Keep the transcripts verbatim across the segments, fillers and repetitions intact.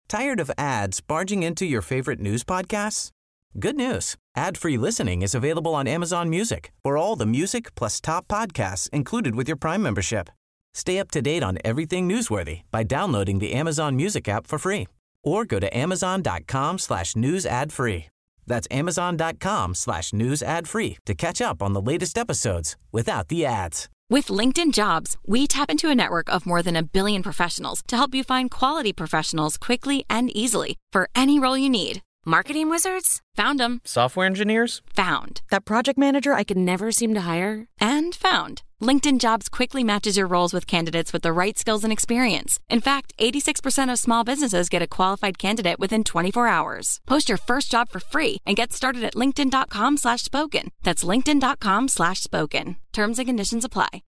Tired of ads barging into your favorite news podcasts? Good news. Ad-free listening is available on Amazon Music for all the music plus top podcasts included with your Prime membership. Stay up to date on everything newsworthy by downloading the Amazon Music app for free or go to amazon.com slash news ad free. That's amazon.com slash news ad free to catch up on the latest episodes without the ads. With LinkedIn Jobs, we tap into a network of more than a billion professionals to help you find quality professionals quickly and easily for any role you need. Marketing wizards? Found them. Software engineers? Found. That project manager I could never seem to hire? And found. LinkedIn Jobs quickly matches your roles with candidates with the right skills and experience. In fact, eighty-six percent of small businesses get a qualified candidate within twenty-four hours. Post your first job for free and get started at linkedin.com slash spoken. That's linkedin.com slash spoken. Terms and conditions apply.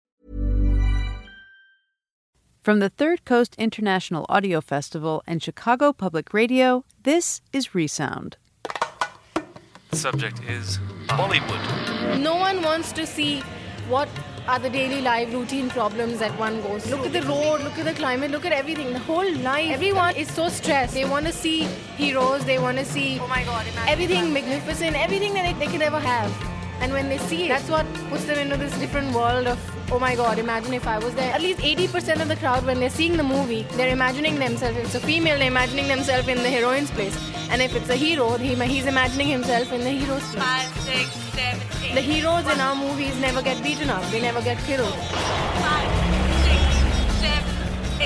From the Third Coast International Audio Festival and Chicago Public Radio, this is Resound. The subject is Bollywood. No one wants to see what are the daily life routine problems that one goes through. Look at the road, look at the climate, look at everything, the whole life. Everyone is so stressed. They want to see heroes, they want to see oh my God, everything magnificent, everything that they, they could ever have. And when they see it, that's what puts them into this different world of, oh my God, imagine if I was there. At least eighty percent of the crowd, when they're seeing the movie, they're imagining themselves. If it's a female, they're imagining themselves in the heroine's place. And if it's a hero, he, he's imagining himself in the hero's place. Five, six, seven, eight. The heroes in our movies never get beaten up. They never get killed. Five, six, seven,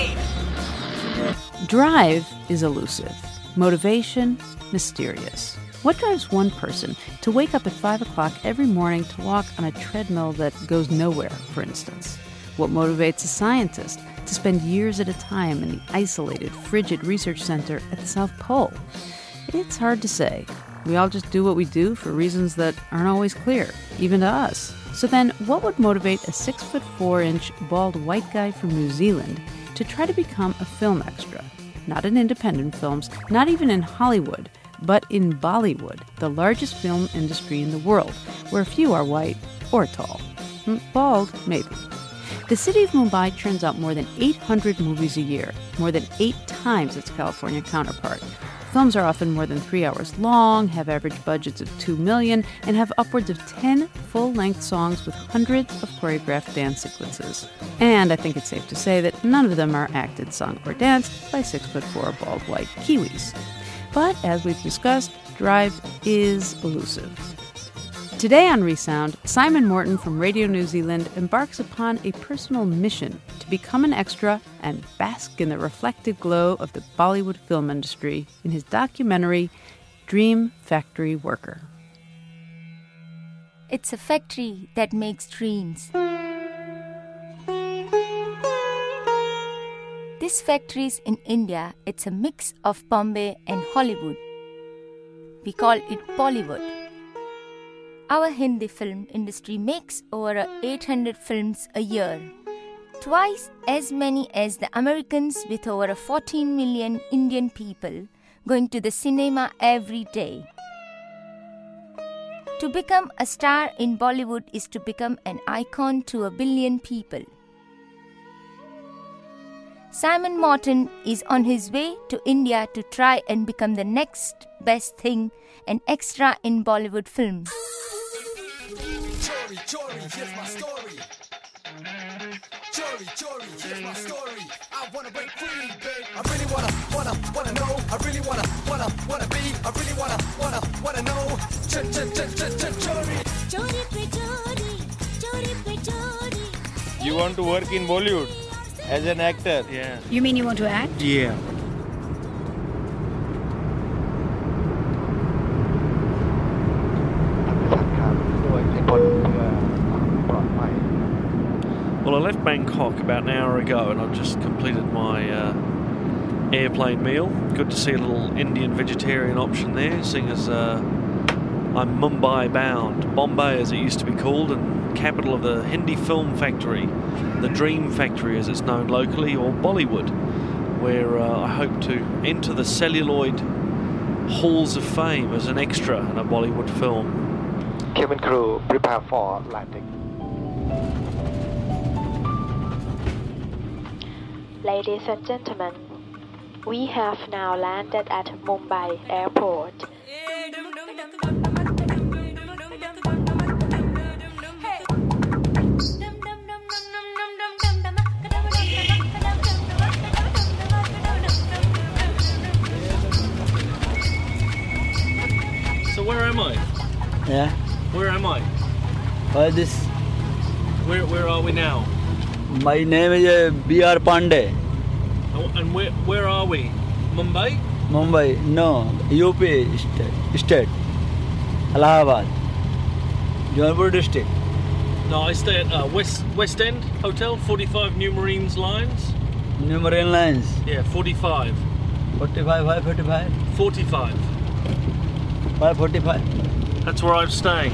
eight. Drive is elusive. Motivation, mysterious. What drives one person to wake up at five o'clock every morning to walk on a treadmill that goes nowhere, for instance? What motivates a scientist to spend years at a time in the isolated, frigid research center at the South Pole? It's hard to say. We all just do what we do for reasons that aren't always clear, even to us. So then, what would motivate a six foot four inch bald white guy from New Zealand to try to become a film extra? Not in independent films, not even in Hollywood, but in Bollywood, the largest film industry in the world, where few are white or tall. Bald, maybe. The city of Mumbai churns out more than eight hundred movies a year, more than eight times its California counterpart. Films are often more than three hours long, have average budgets of two million dollars, and have upwards of ten full-length songs with hundreds of choreographed dance sequences. And I think it's safe to say that none of them are acted, sung, or danced by six foot four bald white Kiwis. But as we've discussed, Drive is elusive. Today on Resound, Simon Morton from Radio New Zealand embarks upon a personal mission to become an extra and bask in the reflected glow of the Bollywood film industry in his documentary, Dream Factory Worker. It's a factory that makes dreams. This factories in India, it's a mix of Bombay and Hollywood. We call it Bollywood. Our Hindi film industry makes over eight hundred films a year, twice as many as the Americans, with over fourteen million Indian people going to the cinema every day. To become a star in Bollywood is to become an icon to a billion people. Simon Morton is on his way to India to try and become the next best thing, an extra in Bollywood film. Chori, chori, here's my story. Chori, chori, here's my story. I wanna break free, babe. I really wanna, wanna, wanna know. I really wanna, wanna, wanna be. I really wanna, wanna, wanna know. Ch ch ch ch ch chori. Chori pe chori, chori pe chori. You want to work in Bollywood as an actor? Yeah. You mean you want to act? Yeah. Well, I left Bangkok about an hour ago and I've just completed my uh, airplane meal. Good to see a little Indian vegetarian option there, seeing as uh, I'm Mumbai bound, Bombay as it used to be called, and capital of the Hindi film factory, the Dream Factory as it's known locally, or Bollywood, where uh, I hope to enter the celluloid halls of fame as an extra in a Bollywood film. Cabin crew, prepare for landing. Ladies and gentlemen, We have now landed at Mumbai Airport. So where am I? Yeah. Where am I? What is this? Where Where are we now? My name is uh, B R Pandey. Oh, and where Where are we? Mumbai? Mumbai. No. U P state. state. Allahabad. Jaunpur district. No, I stay at uh, West West End Hotel, forty-five New Marines Lines. New Marine Lines. Yeah, forty-five. forty-five, five forty-five. forty-five. five forty-five. That's where I'm staying.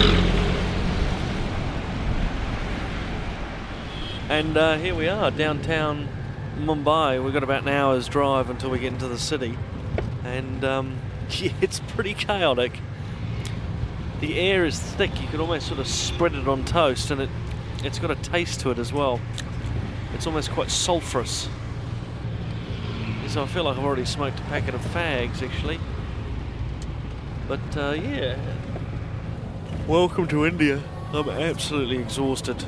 And uh, here we are, downtown Mumbai. We've got about an hour's drive until we get into the city. And um, yeah, it's pretty chaotic. The air is thick. You could almost sort of spread it on toast, and it, it's got a taste to it as well. It's almost quite sulphurous. So I feel like I've already smoked a packet of fags, actually. But uh, yeah, welcome to India. I'm absolutely exhausted.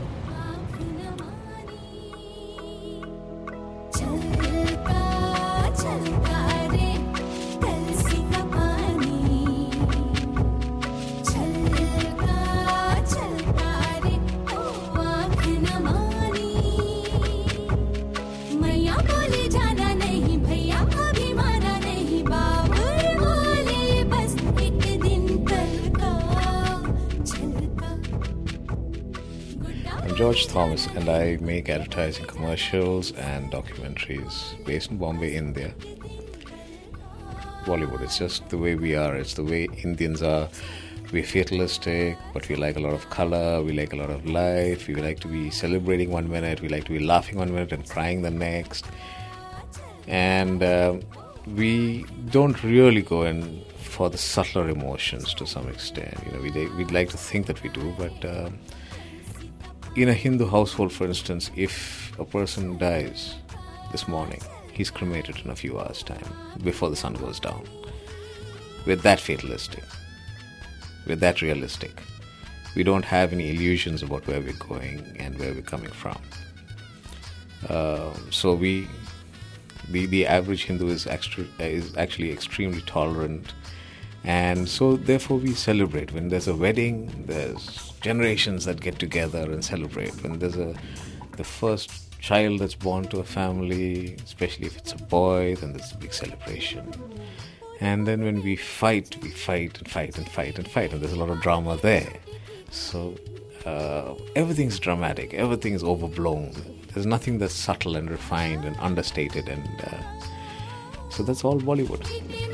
George Thomas, and I make advertising commercials and documentaries based in Bombay, India. Bollywood, it's just the way we are. It's the way Indians are. We're fatalistic, but we like a lot of color, we like a lot of life, we like to be celebrating one minute, we like to be laughing one minute and crying the next. And uh, we don't really go in for the subtler emotions to some extent. You know, we, we'd like to think that we do, but... Uh, In a Hindu household, for instance, if a person dies this morning, he's cremated in a few hours' time, before the sun goes down. We're that fatalistic. We're that realistic. We don't have any illusions about where we're going and where we're coming from. Uh, so we, the, the average Hindu is, extra, is actually extremely tolerant. And so, therefore, we celebrate. When there's a wedding, there's generations that get together and celebrate. When there's a the first child that's born to a family, especially if it's a boy, then there's a big celebration. And then when we fight, we fight and fight and fight and fight, and there's a lot of drama there. So uh, everything's dramatic, everything is overblown. There's nothing that's subtle and refined and understated, and uh, so that's all Bollywood.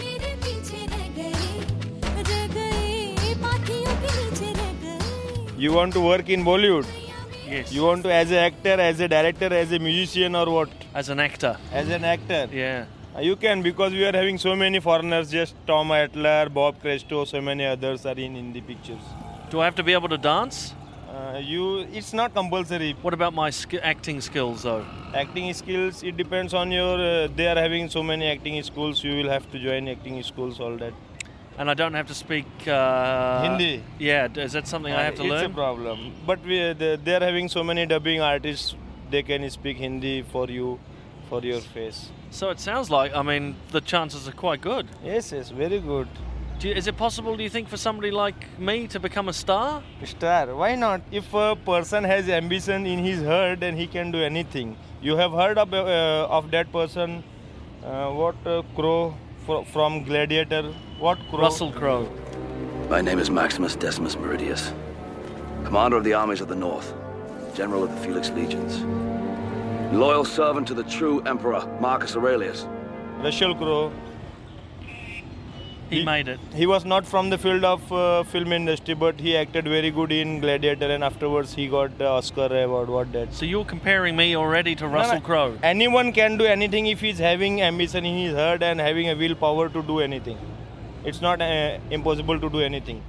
You want to work in Bollywood? Yes. You want to as an actor, as a director, as a musician, or what? As an actor. As an actor? Yeah. Uh, you can, because we are having so many foreigners, just Tom Adler, Bob Cresto, so many others are in, in the pictures. Do I have to be able to dance? Uh, you, it's not compulsory. What about my sk- acting skills, though? Acting skills, it depends on your... Uh, they are having so many acting schools, you will have to join acting schools, all that. And I don't have to speak... Uh, Hindi? Yeah, is that something uh, I have to it's learn? It's a problem. But we, they, they are having so many dubbing artists, they can speak Hindi for you, for your face. So it sounds like, I mean, the chances are quite good. Yes, yes, very good. Do you, is it possible, do you think, for somebody like me to become a star? Star? Why not? If a person has ambition in his heart, then he can do anything. You have heard of, uh, of that person, uh, what, uh, Crow fr- from Gladiator? What Crow? Russell Crowe. My name is Maximus Decimus Meridius, commander of the armies of the North, general of the Felix Legions, loyal servant to the true emperor, Marcus Aurelius. Russell Crowe. He, he made it. He was not from the field of uh, film industry, but he acted very good in Gladiator, and afterwards he got the Oscar award. What that? So you're comparing me already to Russell no, no. Crowe? Anyone can do anything if he's having ambition in his heart and having a willpower to do anything. It's not uh, impossible to do anything.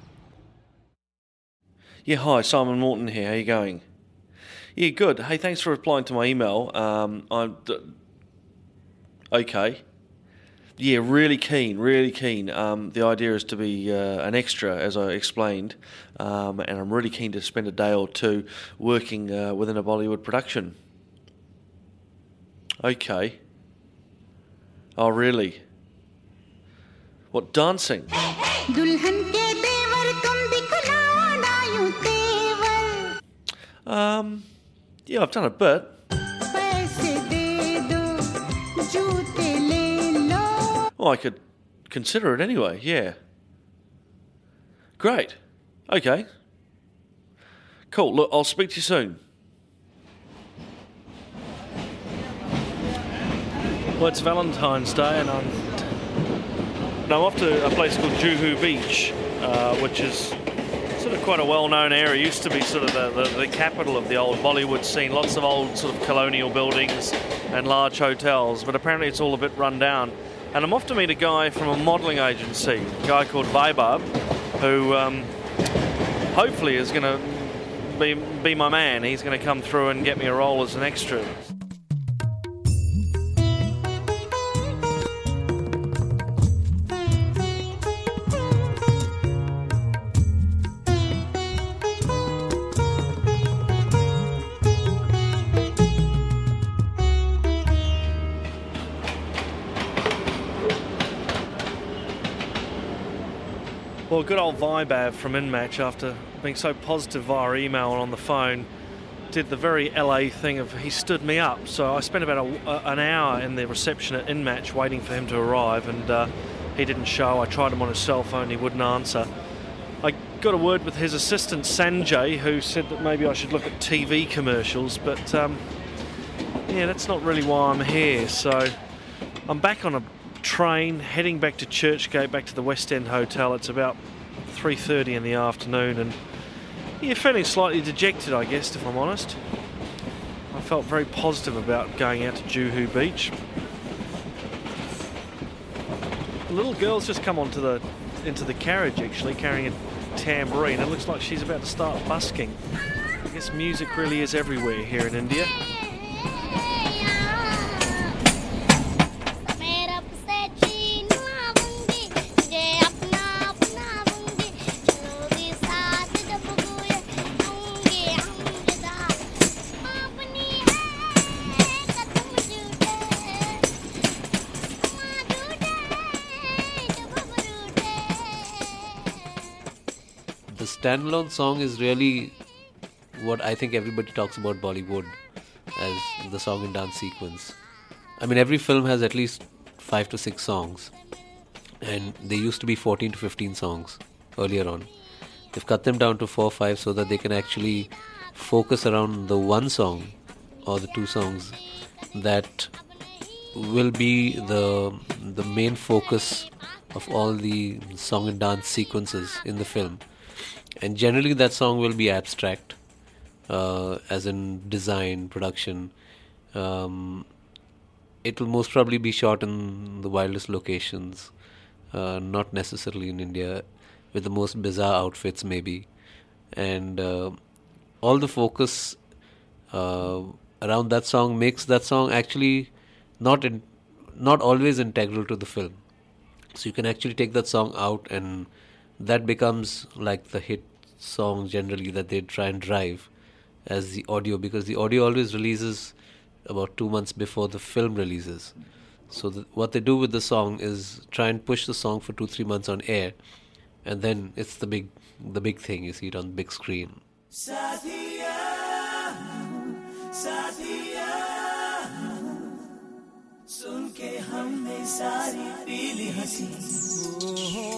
Yeah, hi, Simon Morton here. How you going? Yeah, good. Hey, thanks for replying to my email. Um, I'm, Okay. Yeah, really keen, really keen. Um, the idea is to be uh, an extra, as I explained, um, and I'm really keen to spend a day or two working uh, within a Bollywood production. Okay. Oh, really? What, dancing? Um, yeah, I've done a bit. Well, I could consider it anyway, yeah. Great. Okay. Cool. Look, I'll speak to you soon. Well, it's Valentine's Day and I'm, and I'm off to a place called Juhu Beach, uh, which is sort of quite a well-known area. It used to be sort of the, the, the capital of the old Bollywood scene. Lots of old sort of colonial buildings and large hotels, but apparently it's all a bit run down. And I'm off to meet a guy from a modelling agency, a guy called Vaibhav, who um, hopefully is going to be, be my man. He's going to come through and get me a role as an extra. Well, good old Vaibhav from InMatch, after being so positive via email and on the phone, did the very L A thing of he stood me up. So I spent about a, a, an hour in the reception at InMatch waiting for him to arrive, and uh, he didn't show. I tried him on his cell phone, he wouldn't answer. I got a word with his assistant Sanjay, who said that maybe I should look at T V commercials, but um, yeah, that's not really why I'm here. So I'm back on a train heading back to Churchgate, back to the West End Hotel. It's about three thirty in the afternoon, and yeah, feeling slightly dejected, I guess, if I'm honest. I felt very positive about going out to Juhu Beach. The little girl's just come onto the into the carriage, actually, carrying a tambourine. It looks like she's about to start busking. I guess music really is everywhere here in India. Standalone song is really what I think everybody talks about Bollywood as, the song and dance sequence. I mean, every film has at least five to six songs, and they used to be fourteen to fifteen songs earlier on. They've cut them down to four or five so that they can actually focus around the one song or the two songs that will be the the main focus of all the song and dance sequences in the film. And generally that song will be abstract, uh, as in design, production. Um, it will most probably be shot in the wildest locations, uh, not necessarily in India, with the most bizarre outfits maybe. And uh, all the focus uh, around that song makes that song actually not in, not always integral to the film. So you can actually take that song out, and that becomes like the hit song generally that they try and drive as the audio, because the audio always releases about two months before the film releases. So the, what they do with the song is try and push the song for two, three months on air, and then it's the big, the big thing. You see it on the big screen. Sathiya, Sathiya, sun ke humne sari peeli hasi.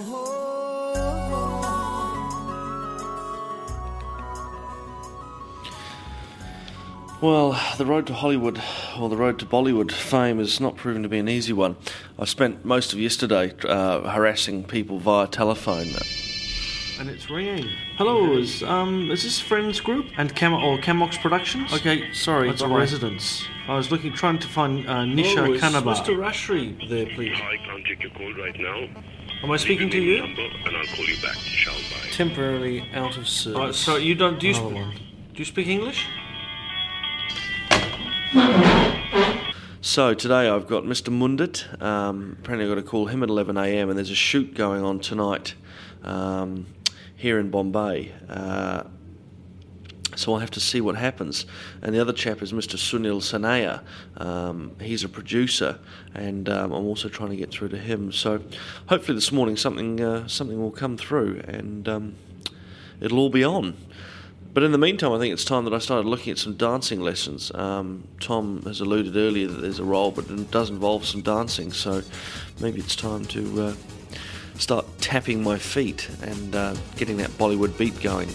Well, the road to Hollywood, or the road to Bollywood fame, has not proven to be an easy one. I spent most of yesterday uh, harassing people via telephone. And it's ringing. Hello, is um is this Friends Group and Cam or Camox Productions? Okay, sorry, it's a residence. I was looking, trying to find uh, Nisha oh, Kanaba. Mister Rashri there, please? I can't take your call right now. Am I speaking to you? Number and I'll call you back, shall I? Temporarily out of service. Uh, so you don't? Do you, sp- do you speak English? So today I've got Mister Mundit. Um, apparently I've got to call him at eleven a m and there's a shoot going on tonight um, here in Bombay. Uh, so I'll have to see what happens. And the other chap is Mister Sunil Sanaya. Um, he's a producer, and um, I'm also trying to get through to him. So hopefully this morning something uh, something will come through, and um, it'll all be on. But in the meantime, I think it's time that I started looking at some dancing lessons. Um, Tom has alluded earlier that there's a role, but it does involve some dancing, so maybe it's time to uh, start tapping my feet and uh, getting that Bollywood beat going.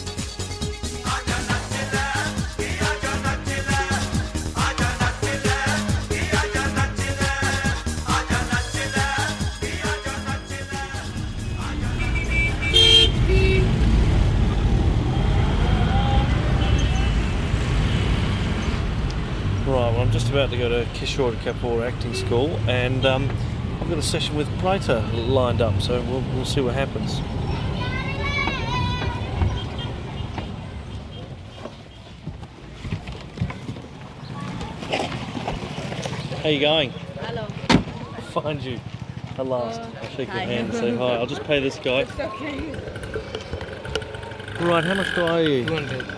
Right, well, I'm just about to go to Kishore Kapoor Acting School, and um, I've got a session with Preeta lined up, so we'll, we'll see what happens. How you going? Hello. I'll find you at last. Uh, I'll shake hi. your hand and say hi. I'll just pay this guy. It's okay. Right, how much do I owe you? two hundred.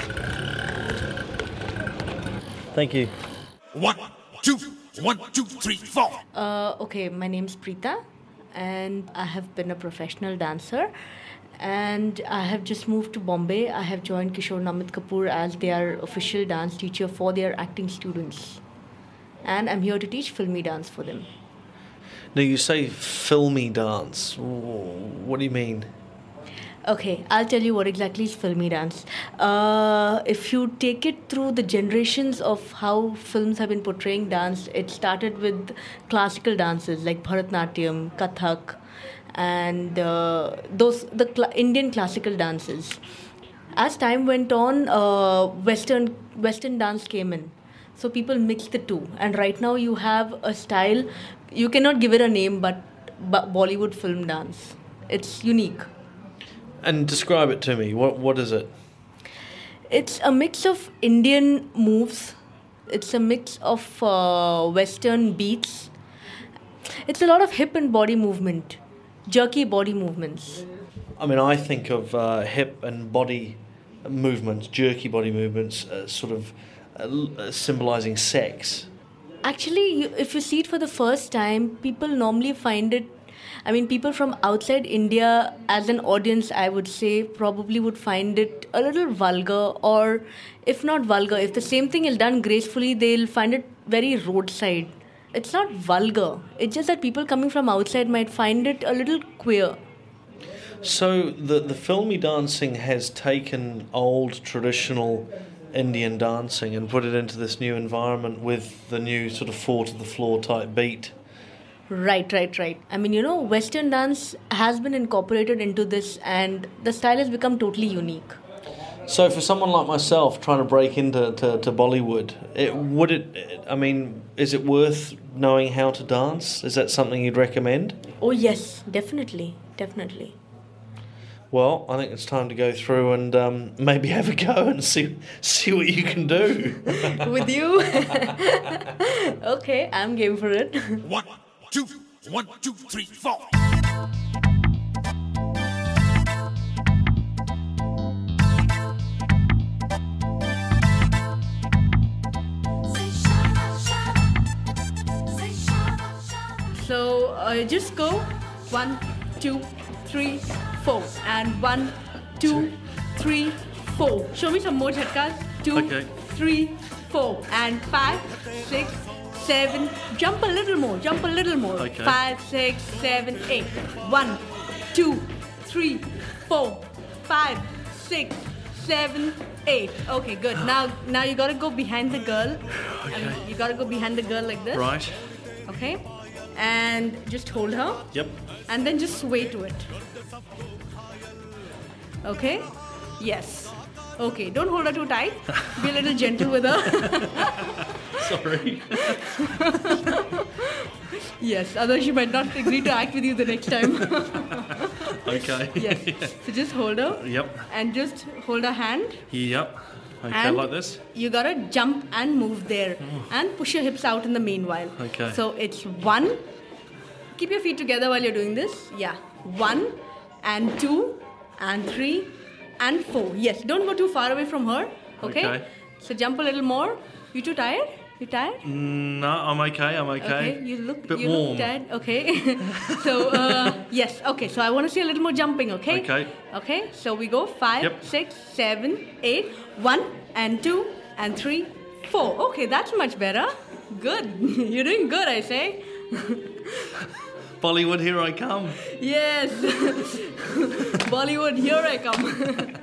Thank you. One, two, one, two, three, four. Uh, okay, my name's Preeta, and I have been a professional dancer, and I have just moved to Bombay. I have joined Kishore Namit Kapoor as their official dance teacher for their acting students, and I'm here to teach filmy dance for them. Now, you say filmy dance. What do you mean? Okay, I'll tell you what exactly is filmy dance. Uh, if you take it through the generations of how films have been portraying dance, it started with classical dances like Bharatnatyam, Kathak, and uh, those the cl- Indian classical dances. As time went on, uh, Western Western dance came in. So people mixed the two. And right now you have a style, you cannot give it a name, but, but Bollywood film dance. It's unique. And describe it to me. What What is it? It's a mix of Indian moves. It's a mix of uh, Western beats. It's a lot of hip and body movement, jerky body movements. I mean, I think of uh, hip and body movements, jerky body movements, uh, sort of uh, symbolizing sex. Actually, you, if you see it for the first time, people normally find it. I mean, people from outside India, as an audience, I would say, probably would find it a little vulgar, or if not vulgar, if the same thing is done gracefully, they'll find it very roadside. It's not vulgar. It's just that people coming from outside might find it a little queer. So the the filmy dancing has taken old traditional Indian dancing and put it into this new environment with the new sort of four to the floor type beat. Right, right, right. I mean, you know, Western dance has been incorporated into this, and the style has become totally unique. So for someone like myself trying to break into to, to Bollywood, it, would it, I mean, is it worth knowing how to dance? Is that something you'd recommend? Oh, yes, definitely, definitely. Well, I think it's time to go through and um, maybe have a go and see see what you can do. With you? Okay, I'm game for it. One, two, one, two, three, four. So uh, just go one, two, three, four, and one, two, three, four. Show me some more jhatkas. Two, Okay. three, four, and five, six, seven. Jump a little more. Jump a little more. Okay. Five, six, seven, eight. One, two, three, four, five, six, seven, eight. Okay, good. Now, now you gotta go behind the girl. I mean, you gotta go behind the girl like this. Right. Okay, and just hold her. Yep. And then just sway to it. Okay? Yes. Okay, don't hold her too tight. Be a little gentle with her. Sorry. Yes, otherwise she might not agree to act with you the next time. Okay. Yes. So just hold her. Yep. And just hold her hand. Yep. Okay, and like this? You gotta jump and move there and push your hips out in the meanwhile. Okay. So it's one. Keep your feet together while you're doing this. Yeah. One and two and three and four. Yes. Don't go too far away from her. Okay. Okay. So jump a little more. You too tired? You tired? Mm, no, I'm okay. I'm okay. Okay, you look Bit you warm. look tired. Okay. so uh, yes. Okay. So I want to see a little more jumping. Okay. Okay. Okay. So we go five, Yep. six, seven, eight, one and two and three, four. Okay, that's much better. Good. You're doing good, I say. Bollywood, here I come. Yes. Bollywood, here I come.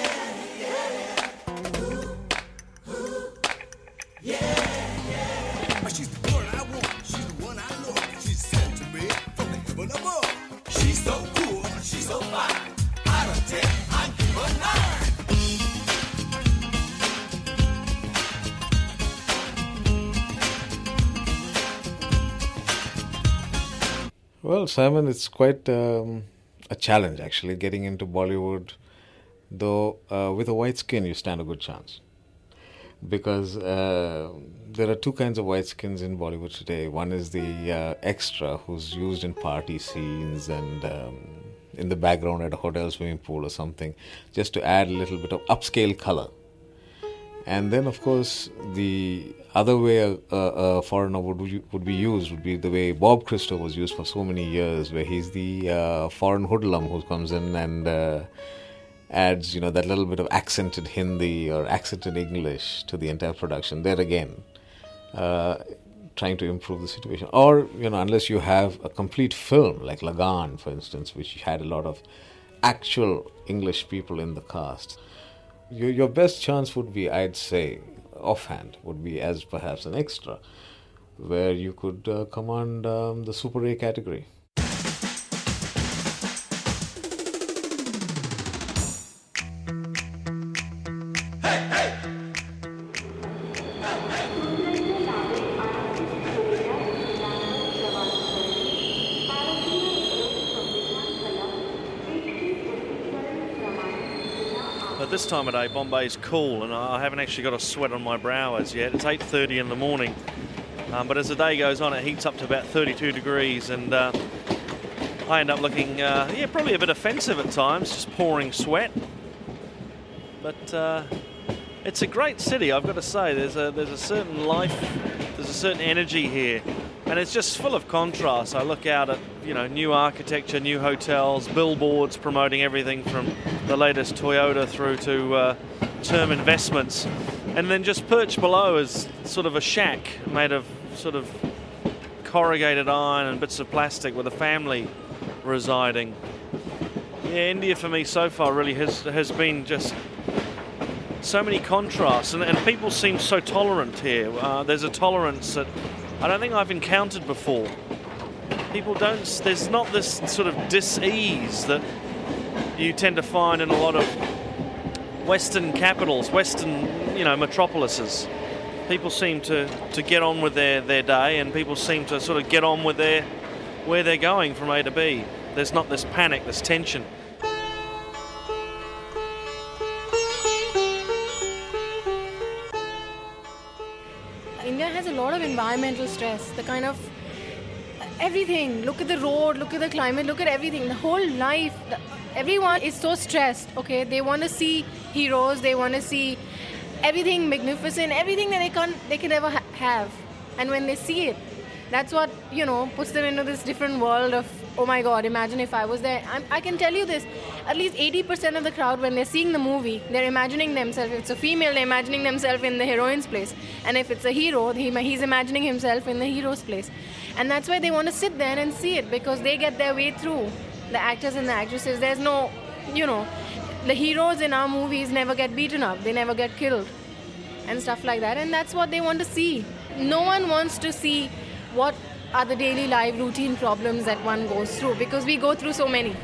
She's the one I want, she's the one I love. She's sent to me from the heaven above. She's so cool, she's so fine. Out of ten, I give her nine. Well, Simon, it's quite um, a challenge actually getting into Bollywood. Though uh, with a white skin, you stand a good chance. Because uh, there are two kinds of white skins in Bollywood today. One is the uh, extra, who's used in party scenes and um, in the background at a hotel swimming pool or something, just to add a little bit of upscale color. And then, of course, the other way a, a, a foreigner would would be used would be the way Bob Christo was used for so many years, where he's the uh, foreign hoodlum who comes in and uh, adds, you know, that little bit of accented Hindi or accented English to the entire production. There again, uh, trying to improve the situation. Or, you know, unless you have a complete film like Lagan, for instance, which had a lot of actual English people in the cast. Your, your best chance would be, I'd say, offhand, would be as perhaps an extra, where you could uh, command um, the Super A category. At this time of day, Bombay's cool, and I haven't actually got a sweat on my brow as yet. It's eight thirty in the morning, um, but as the day goes on, it heats up to about thirty-two degrees, and uh, I end up looking, uh, yeah, probably a bit offensive at times, just pouring sweat. But uh, it's a great city, I've got to say. There's a there's a certain life, there's a certain energy here, and it's just full of contrast. I look out at, you know, new architecture, new hotels, billboards promoting everything from the latest Toyota through to uh, term investments, and then just perched below is sort of a shack made of sort of corrugated iron and bits of plastic with a family residing. Yeah, India for me so far really has has been just so many contrasts, and, and people seem so tolerant here. Uh, there's a tolerance that I don't think I've encountered before. People don't, there's not this sort of dis-ease that you tend to find in a lot of Western capitals, Western, you know, metropolises. People seem to, to get on with their, their day, and people seem to sort of get on with their where they're going from A to B. There's not this panic, this tension. India has a lot of environmental stress, the kind of everything. Look at the road, look at the climate, look at everything. The whole life, the, everyone is so stressed, okay? They want to see heroes, they want to see everything magnificent, everything that they can't, they can ever ha- have. And when they see it, that's what, you know, puts them into this different world of, oh my God, imagine if I was there. I'm, I can tell you this, at least eighty percent of the crowd, when they're seeing the movie, they're imagining themselves. If it's a female, they're imagining themselves in the heroine's place. And if it's a hero, he, he's imagining himself in the hero's place. And that's why they want to sit there and see it, because they get their way through. The actors and the actresses, there's no, you know, the heroes in our movies never get beaten up, they never get killed and stuff like that. And that's what they want to see. No one wants to see what are the daily life routine problems that one goes through, because we go through so many.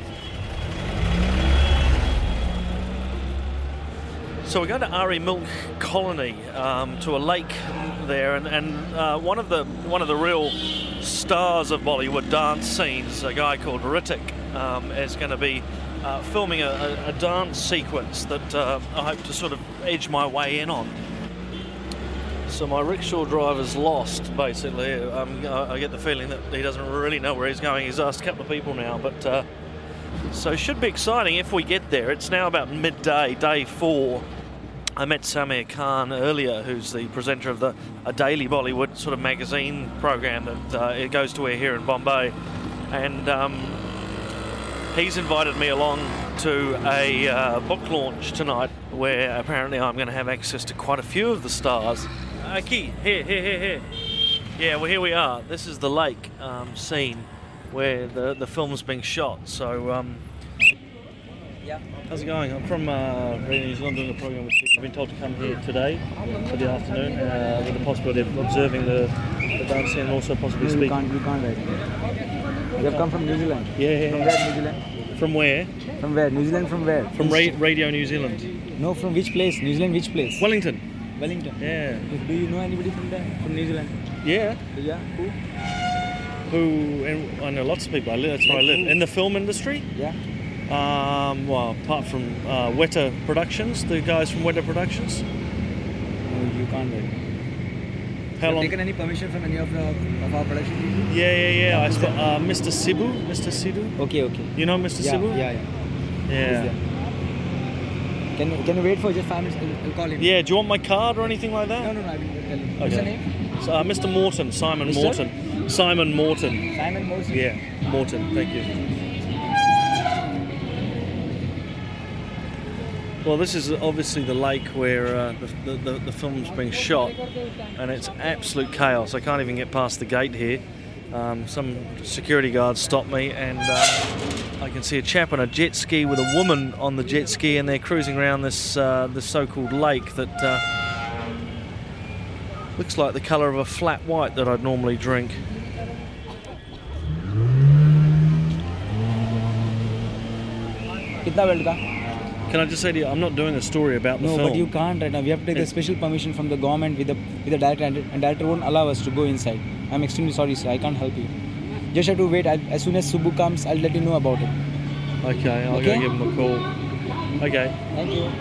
So we go to Ari Milk Colony, um, to a lake there, and, and uh, one of the one of the real stars of Bollywood dance scenes, a guy called Ritik, um, is going to be uh, filming a, a, a dance sequence that uh, I hope to sort of edge my way in on. So my rickshaw driver's lost, basically. Um, I get the feeling that he doesn't really know where he's going. He's asked a couple of people now, but uh, so it should be exciting if we get there. It's now about midday, day four. I met Samir Khan earlier, who's the presenter of the a daily Bollywood sort of magazine program that uh, it goes to air here in Bombay, and um, he's invited me along to a uh, book launch tonight, where apparently I'm going to have access to quite a few of the stars. Aki, here, here, here, here. Yeah, well, here we are. This is the lake um, scene where the the film's being shot. So. Um, Yeah. How's it going? I'm from uh, Radio New Zealand doing a program with you. I've been told to come here today for the afternoon uh, with the possibility of observing the, the dancing and also possibly No, you speaking. can't, you can't right. You have come from New Zealand? Yeah, yeah. From where, New Zealand? From where? From where? New Zealand from where? From Ra- Radio New Zealand. No, from which place? New Zealand which place? Wellington. Wellington. Yeah. Do you know anybody from there? From New Zealand? Yeah. Yeah, who? Who? And I know lots of people. I live, that's where I live. In the film industry? Yeah. Um, well, apart from uh, Weta Productions, the guys from Weta Productions. No, you can't wait. How Have long? you taken any permission from any of, the, of our production people? Yeah, yeah, yeah. I sp- uh, Mister Sibu, Mister Sidhu. Okay, okay. You know Mister Yeah, Sibu? yeah, yeah. Yeah. He's there. Can you, can you wait for just five minutes? I'll, I'll call him. Yeah. Do you want my card or anything like that? No, no, no. I will tell him. What's your Okay. name? So, uh, Mister Morton, Simon Mister? Morton. Simon Morton. Simon Morton. Yeah, Morton. Thank you. Well, this is obviously the lake where uh, the, the, the film's being shot, and it's absolute chaos. I can't even get past the gate here. Um, some security guards stop me, and uh, I can see a chap on a jet ski with a woman on the jet ski, and they're cruising around this uh, this so-called lake that uh, looks like the colour of a flat white that I'd normally drink. Kitna belt ka? Can I just say to you, I'm not doing a story about the No, film. but you can't right now. We have to take a special permission from the government with the with the director, and, and director won't allow us to go inside. I'm extremely sorry, sir. I can't help you. Just have to wait. I'll, as soon as Subbu comes, I'll let you know about it. Okay, I'll Okay? go give him a call. Okay. Thank you.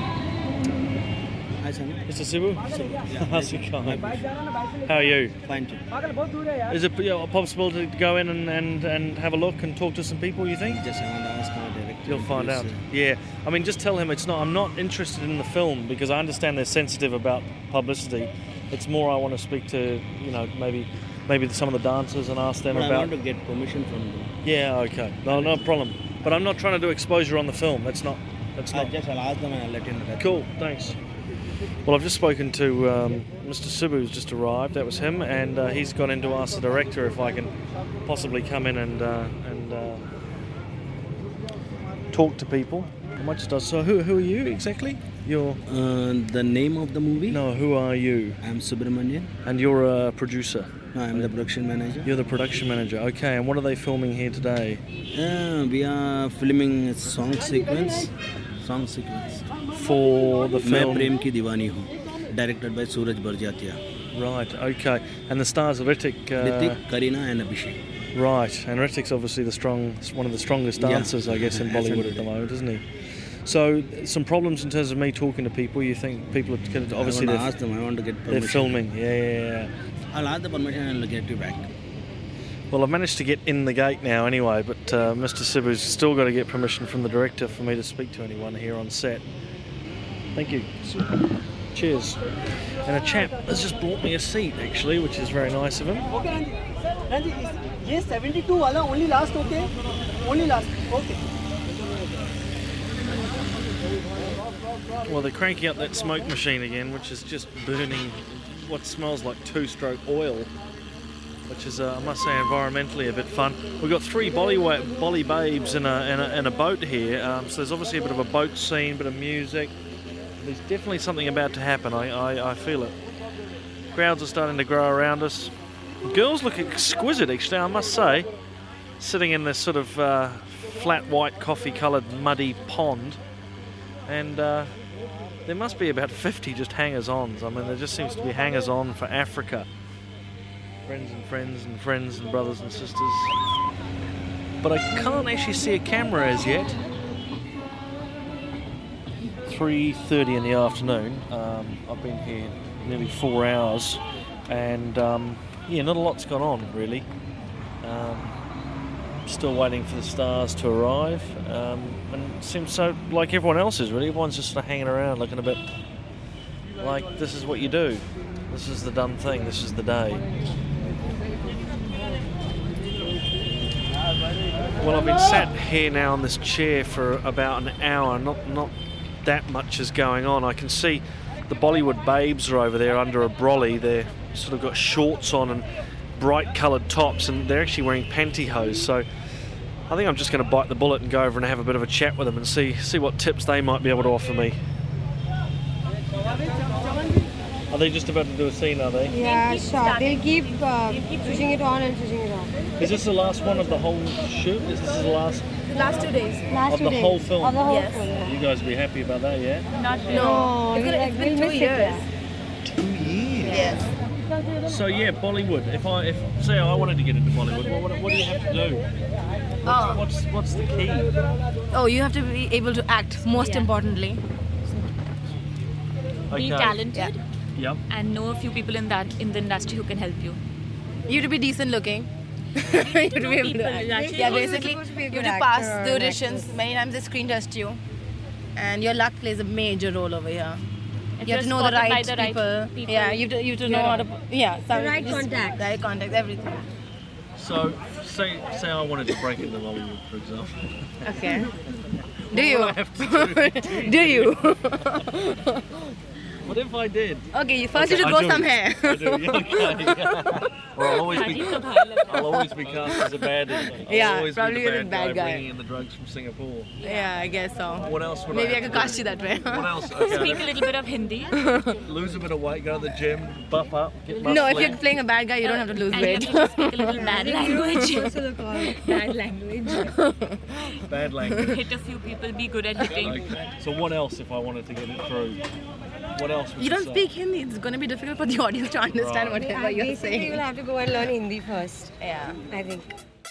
Hi, Sunny. Mister Sibu? Yeah. How's it going? How are you? Fine, too. Is it you know, possible to go in and, and, and have a look and talk to some people, you think? Just I want to ask my director. You'll find Please, out. uh, Yeah. I mean, just tell him it's not. I'm not interested in the film because I understand they're sensitive about publicity. It's more I want to speak to, you know, maybe maybe some of the dancers and ask them But I about. want to get permission from them. Yeah. Okay. No, no problem. But I'm not trying to do exposure on the film. That's not. That's I not. just I'll ask them and I'll let you know. That's Cool. Thanks. Well, I've just spoken to um, Mister Sibu, who's just arrived. That was him, and uh, he's gone in to ask the director if I can possibly come in and uh, and uh, talk to people. I might just ask, so who who are you exactly? You're Uh, the name of the movie? no. Who are you? I'm Subramanian. And you're a producer. No, I'm the production manager. You're the production manager. Okay. And what are they filming here today? Uh, we are filming a song sequence. Song sequence. For the मैं film. प्रेम की दीवानी हूँ. Directed by Suraj Barjatia. Right. Okay. And the stars are Ritik. Uh, Ritik, Kareena and Abhishek. Right, and Ritik's obviously the strong, one of the strongest Yeah. dancers, I guess, in Bollywood at the moment, isn't he? So, some problems in terms of me talking to people. You think people are gonna, obviously I want to they're, ask them. I want to get they're permission. filming. Yeah, yeah, yeah. I'll ask the permission and I'll get you back. Well, I've managed to get in the gate now, anyway. But uh, Mister Sibu's still got to get permission from the director for me to speak to anyone here on set. Thank you. Cheers. And a chap has just bought me a seat, actually, which is very nice of him. Okay, Ranji. Ranji, ये seventy-two वाला only last, okay? Only last, okay. Well, they're cranking up that smoke machine again, which is just burning what smells like two-stroke oil, which is, uh, I must say, environmentally a bit fun. We've got three Bolly, Bolly babes in a, in, a, in a boat here, um, so there's obviously a bit of a boat scene, bit of music. There's definitely something about to happen, I, I, I feel it. Crowds are starting to grow around us. Girls look exquisite, actually, I must say, sitting in this sort of uh, flat white coffee-coloured muddy pond. And uh, there must be about fifty just hangers-ons. I mean, there just seems to be hangers-on for Africa. Friends and friends and friends and brothers and sisters. But I can't actually see a camera as yet. three thirty in the afternoon. Um, I've been here nearly four hours, and um, yeah, not a lot's gone on really. Um, still waiting for the stars to arrive, um, and it seems so like everyone else is really. Everyone's just sort of hanging around, looking a bit like this is what you do. This is the done thing. This is the day. Well, I've been sat here now on this chair for about an hour. Not not that much is going on. I can see the Bollywood babes are over there under a brolly. They're sort of got shorts on and bright coloured tops, and they're actually wearing pantyhose. So I think I'm just going to bite the bullet and go over and have a bit of a chat with them and see see what tips they might be able to offer me. Are they just about to do a scene, are they? Yeah, sure. They'll keep uh, switching it on and switching it off. Is this the last one of the whole shoot? Is this the last The last two days. Last of two the days. whole film? Of the whole Yes. film, yeah. You guys will be happy about that, yeah? Not No, No. It's, we'll- gonna, it's been we'll two miss it, years. Two years? Yes. So yeah, Bollywood. If I, if say I wanted to get into Bollywood, what, what, what do you have to do? Oh. What's what's the key? Oh, you have to be able to act, most importantly. Okay. Be talented Yep. and know a few people in that in the industry who can help you. You have to be decent looking. you have to be able to people, act. actually. Yeah, You're basically, supposed to be a you good have to pass actor or the an auditions. actress. Many times they screen test you. And your luck plays a major role over here. If you have to you're know the spotted by right, the right people. people, Yeah, you have to, you have to you're know how on. to... Yeah, some, right just- contact. Right contact, everything. So say say I wanted to break into Bollywood, for example. Okay. What Do you? would I have to do? Do you? What if I did? Okay, you first Okay, you should I go do. somewhere. I do. Okay. Well, I'll always be. I'll always be cast as a baddie. I'll Yeah, always probably be you're the the bad, bad guy, guy. bringing in the drugs from Singapore. Yeah, I guess so. What else would Maybe I I have could to cast do? you that way. What else? Okay. Speak a little bit of Hindi. Lose a bit of weight, go to the gym, buff up, get muscly. No, if you're playing a bad guy, you don't have to lose And weight. you have to speak a little bad language. Bad language. Bad language. Hit a few people, be good at hitting. Okay. So what else if I wanted to get it through? What else? Would You don't say? speak Hindi. It's going to be difficult for the audience to understand Right. whatever you're Basically, saying. you'll have to go and learn Hindi first. Yeah. I think.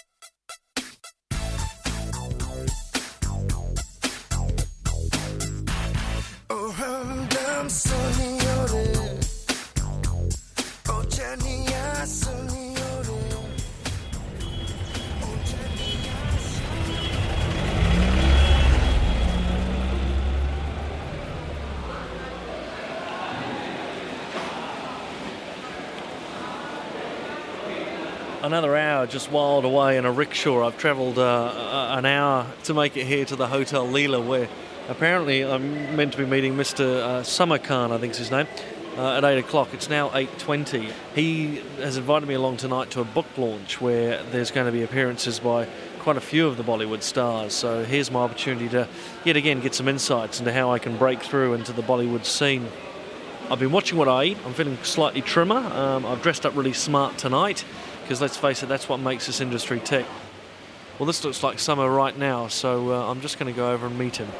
Another hour just whiled away in a rickshaw. I've travelled uh, a- an hour to make it here to the Hotel Leela, where apparently I'm meant to be meeting Mister Uh, Samar Khan, I think's his name, uh, at eight o'clock. It's now eight twenty. He has invited me along tonight to a book launch where there's going to be appearances by quite a few of the Bollywood stars. So here's my opportunity to yet again get some insights into how I can break through into the Bollywood scene. I've been watching what I eat. I'm feeling slightly trimmer. Um, I've dressed up really smart tonight because let's face it, that's what makes this industry tick. Well, this looks like summer right now, so uh, I'm just going to go over and meet him.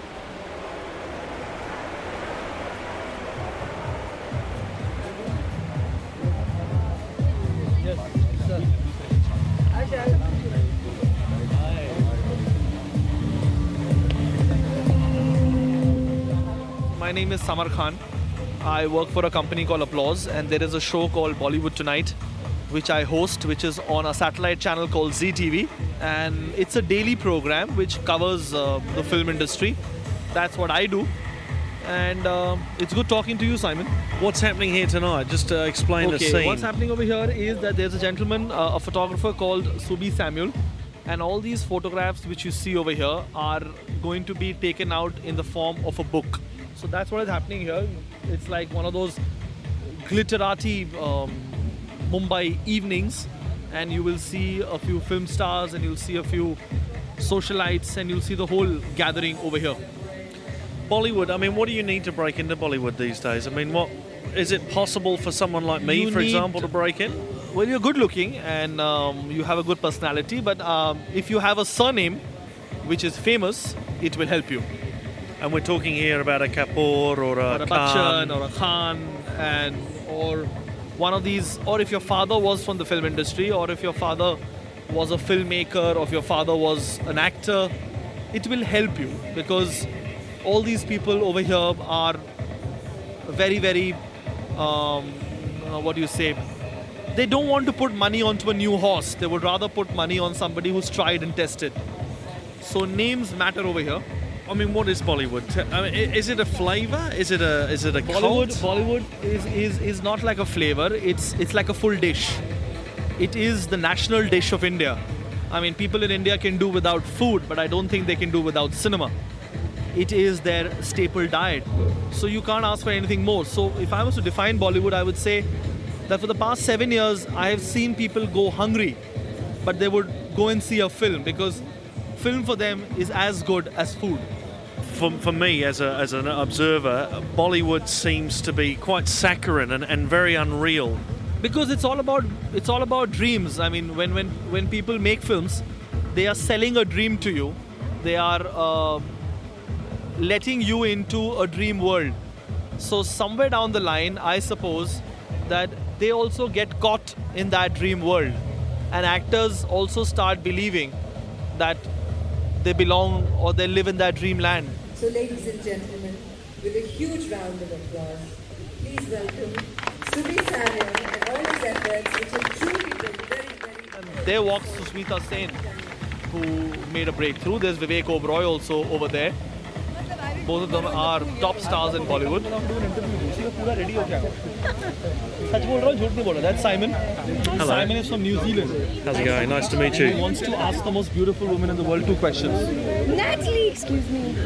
My name is Samar Khan. I work for a company called Applause, and there is a show called Bollywood Tonight, which I host, which is on a satellite channel called Z T V. And it's a daily program which covers uh, the film industry. That's what I do. And uh, it's good talking to you, Simon. What's happening here tonight? Just uh, explain okay, the scene. what's happening over here is that there's a gentleman, uh, a photographer called Subi Samuel. And all these photographs which you see over here are going to be taken out in the form of a book. So that's what is happening here. It's like one of those glitterati um, Mumbai evenings, and you will see a few film stars, and you'll see a few socialites, and you'll see the whole gathering over here. Bollywood, I mean, what do you need to break into Bollywood these days? I mean, what is it possible for someone like me, You for need- example, to break in? Well, you're good looking and um, you have a good personality, but um, if you have a surname which is famous, it will help you. And we're talking here about a Kapoor or a, Or a Khan. Bachchan or a Khan, and or one of these, or if your father was from the film industry, or if your father was a filmmaker, or if your father was an actor, it will help you, because all these people over here are very, very, um, uh, what do you say? They don't want to put money onto a new horse. They would rather put money on somebody who's tried and tested. So names matter over here. I mean, what is Bollywood? I mean, i- is it a flavour? Is it a is it a Bollywood, cult? Bollywood is, is, is not like a flavor. It's it's like a full dish. It is the national dish of India. I mean, people in India can do without food, but I don't think they can do without cinema. It is their staple diet. So you can't ask for anything more. So if I was to define Bollywood, I would say that for the past seven years, I have seen people go hungry, but they would go and see a film because film for them is as good as food. For, for me, as a as an observer, Bollywood seems to be quite saccharine and, and very unreal. Because it's all about it's all about dreams. I mean, when when when people make films, they are selling a dream to you. They are uh, letting you into a dream world. So somewhere down the line, I suppose that they also get caught in that dream world, and actors also start believing that they belong or they live in that dreamland. So, ladies and gentlemen, with a huge round of applause, please welcome Subhi Samuel and all his efforts, which have truly been very, very... There walks Sushmita Sen, who made a breakthrough. There's Vivek Oberoi also over there. Both of them are top stars in Bollywood. That's Simon. Hello. Simon is from New Zealand. How's it going? Nice to meet you. He wants to ask the most beautiful woman in the world two questions. Natalie, excuse me.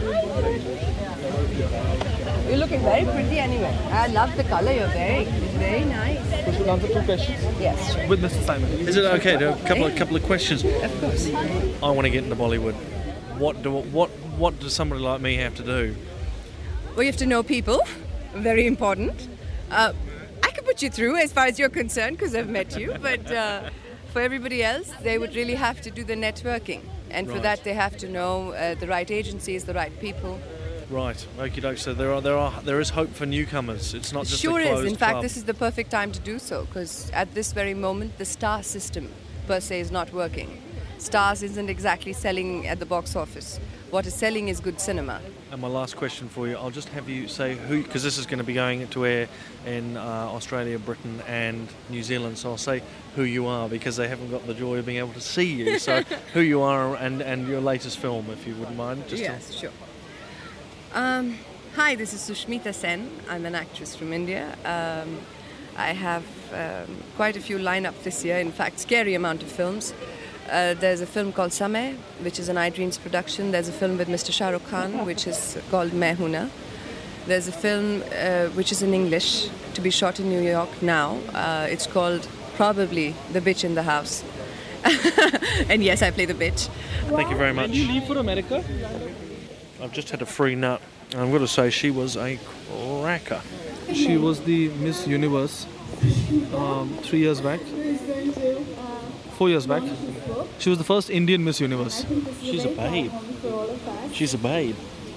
You're looking very pretty anyway. I love the color you're wearing. It's very nice. So should we answer two questions? Yes, sure. With Mister Simon. Is it okay? A couple of couple of questions. Of course. I want to get into Bollywood. What do what what does somebody like me have to do? Well, you have to know people. Very important. Uh, I could put you through as far as you're concerned because I've met you. But uh, for everybody else, they would really have to do the networking. And for Right. that, they have to know uh, the right agencies, the right people. Right. Okie doke. So there are there are there is hope for newcomers. It's not just Sure a is. closed In fact, club. this is the perfect time to do so because at this very moment, the star system per se is not working. Stars isn't exactly selling at the box office. What is selling is good cinema. And my last question for you, I'll just have you say who, because this is going to be going to air in uh, Australia, Britain, and New Zealand. So I'll say who you are because they haven't got the joy of being able to see you. So who you are and, and your latest film, if you wouldn't mind. Just to- Yes, sure. Um, hi, this is Sushmita Sen. I'm an actress from India. Um, I have um, quite a few lined up this year. In fact, scary amount of films. Uh, there's a film called Samay, which is an iDreams production. There's a film with Mister Shah Rukh Khan, which is called Main Hoon Na. There's a film uh, which is in English to be shot in New York now. Uh, it's called probably The Bitch in the House. And yes, I play the bitch. Thank you very much. When you leave for America? I've just had a free nut. And I'm going to say she was a cracker. She was the Miss Universe um, three years back. Four years back. She was the first Indian Miss Universe. She's a babe. She's a babe.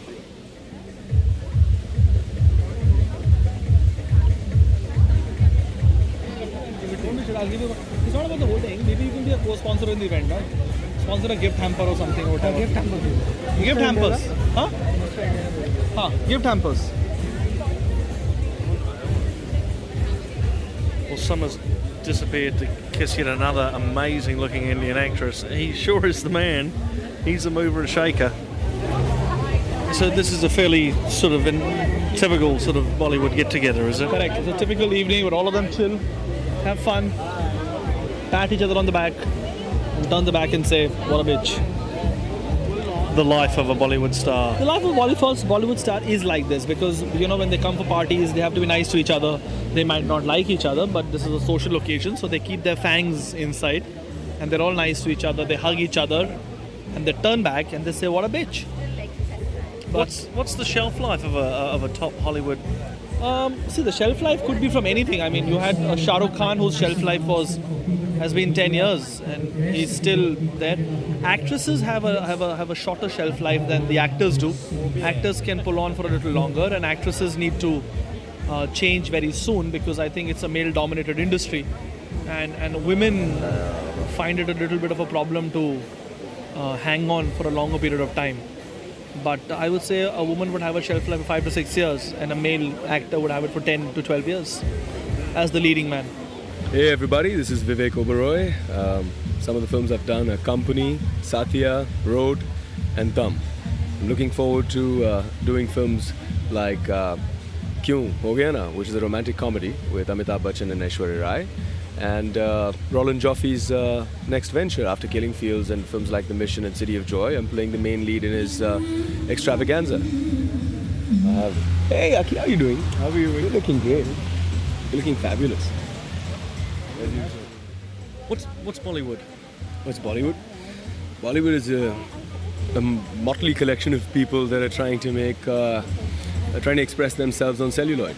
It's not about the whole thing. Maybe you can be a co-sponsor in the event, right? Sponsor a gift hamper or something. Or whatever. gift hamper. Gift hampers. Huh? Huh? Gift hampers. Well, Summer's disappeared to kiss yet another amazing looking Indian actress. He sure is the man. He's a mover and shaker. So this is a fairly sort of in, typical sort of Bollywood get-together, is it? Correct. It's a typical evening where all of them chill, have fun, pat each other on the back, and turn the back and say, "What a bitch." The life of a Bollywood star. The life of Bollywood Bollywood star is like this because you know when they come for parties, they have to be nice to each other. They might not like each other, but this is a social occasion, so they keep their fangs inside, and they're all nice to each other. They hug each other, and they turn back and they say, "What a bitch." What's what's the shelf life of a of a top Hollywood? Um, see, the shelf life could be from anything. I mean, you had uh, Shah Rukh Khan, whose shelf life was has been ten years, and he's still there. Actresses have a have a have a shorter shelf life than the actors do. Actors can pull on for a little longer, and actresses need to uh, change very soon because I think it's a male-dominated industry, and and women uh, find it a little bit of a problem to uh, hang on for a longer period of time. But I would say a woman would have a shelf life of five to six years, and a male actor would have it for ten to twelve years as the leading man. Hey everybody, this is Vivek Oberoi. Um, some of the films I've done are Company, Satya, Road, and Thumb. I'm looking forward to uh, doing films like uh, Kyun Ho Gaya Na, which is a romantic comedy with Amitabh Bachchan and Aishwarya Rai, and uh, Roland Joffe's uh, next venture after Killing Fields and films like The Mission and City of Joy. I'm playing the main lead in his uh, Extravaganza. Uh, hey Aki, how are you doing? How are you? You're looking great. You're looking fabulous. What's what's Bollywood? What's Bollywood? Bollywood is a, a motley collection of people that are trying to make, uh, are trying to express themselves on celluloid.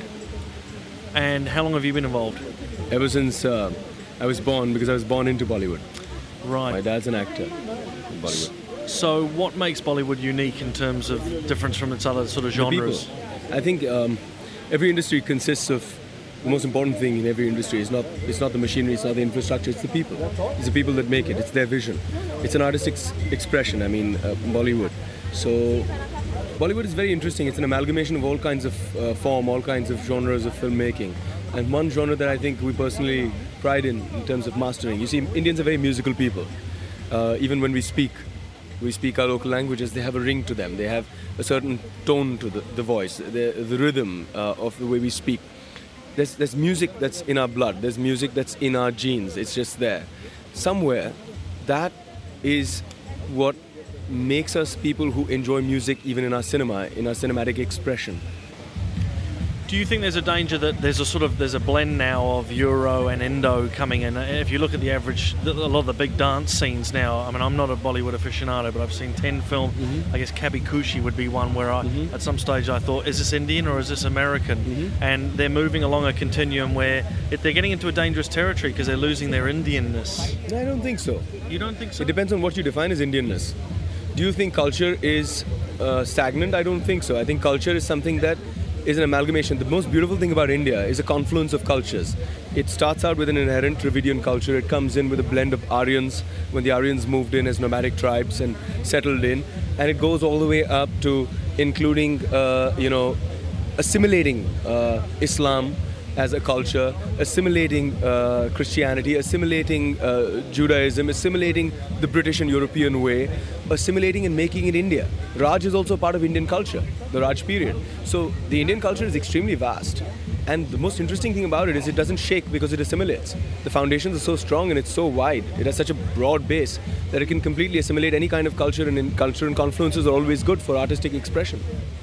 And how long have you been involved? Ever since uh, I was born, because I was born into Bollywood. Right. My dad's an actor in Bollywood. So what makes Bollywood unique in terms of difference from its other sort of genres? The people. I think um, every industry consists of, the most important thing in every industry is not it's not the machinery, it's not the infrastructure, it's the people. It's the people that make it, it's their vision. It's an artistic s- expression, I mean, uh, Bollywood. So Bollywood is very interesting. It's an amalgamation of all kinds of uh, form, all kinds of genres of filmmaking. And one genre that I think we personally pride in, in terms of mastering. You see, Indians are very musical people. Uh, even when we speak, we speak our local languages, they have a ring to them. They have a certain tone to the, the voice, the, the rhythm uh, of the way we speak. There's, there's music that's in our blood. There's music that's in our genes. It's just there. Somewhere, that is what makes us people who enjoy music even in our cinema, in our cinematic expression. Do you think there's a danger that there's a sort of there's a blend now of Euro and Indo coming in? If you look at the average, a lot of the big dance scenes now. I mean, I'm not a Bollywood aficionado, but I've seen ten films. Mm-hmm. I guess Kabhi Khushi would be one where I, mm-hmm. at some stage, I thought, is this Indian or is this American? Mm-hmm. And they're moving along a continuum where it, they're getting into a dangerous territory because they're losing their Indianness. No, I don't think so. You don't think so? It depends on what you define as Indianness. Do you think culture is uh, stagnant? I don't think so. I think culture is something that is an amalgamation. The most beautiful thing about India is a confluence of cultures. It starts out with an inherent Dravidian culture. It comes in with a blend of Aryans, when the Aryans moved in as nomadic tribes and settled in. And it goes all the way up to including, uh, you know, assimilating uh, Islam as a culture, assimilating uh, Christianity, assimilating uh, Judaism, assimilating the British and European way, assimilating and making it India. Raj is also part of Indian culture, the Raj period. So the Indian culture is extremely vast. And the most interesting thing about it is it doesn't shake because it assimilates. The foundations are so strong and it's so wide. It has such a broad base that it can completely assimilate any kind of culture, and in culture and confluences are always good for artistic expression.